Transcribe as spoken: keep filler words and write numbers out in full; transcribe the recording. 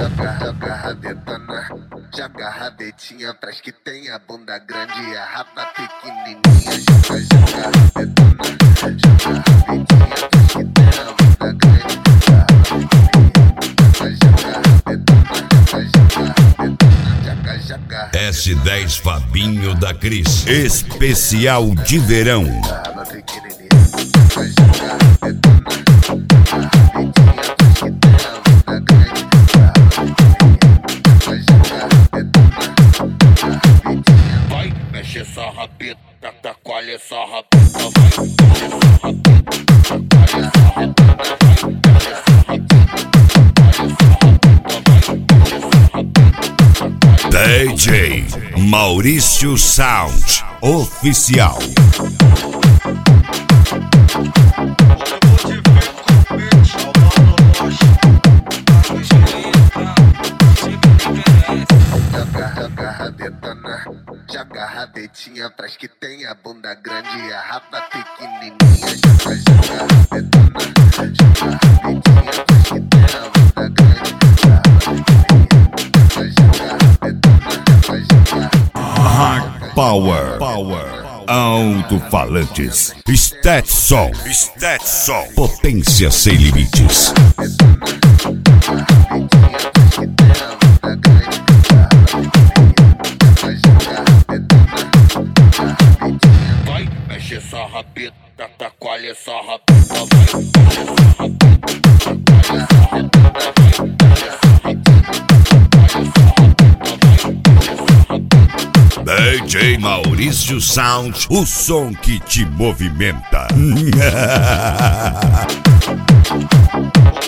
Joga, joga rabetona, joga rabetinha pras que tem a bunda grande e a rapa pequenininha. Joga, joga rabetona, joga rabetinha pras que tem a bunda grande e a rapa pequenininha. Joga, joga rabetona, joga, joga, joga. S dez Fabinho da Cris, especial de verão. Rapa pequenininha. Joga, joga rabetona, joga rabetinha pras que tem a bunda grande. Vai, mexe essa rabeta, tacoalha essa rabeta, vai, mexe essa rabeta, tacoalha essa rabeta, vai, mexe essa rabeta, D J Maurício Sound Oficial. Joga rabetinha pras que tem a bunda grande e a rapa pequenininha. Joga, joga rabetona, joga rabetinha pras que tem a bunda grande e a rapa pequenininha. Joga rabetona, joga, joga. Hard Power, Power. Alto-falantes, Stetson, Stetson, potência sem limites. Vai, mexe essa rabeta, tacoalha essa rabeta, vai, mexe essa rabeta, tacoalha essa rabeta, vai, mexe essa rabeta, tacoalha essa rabeta, vai, D J Maurício Sound, o som que te movimenta.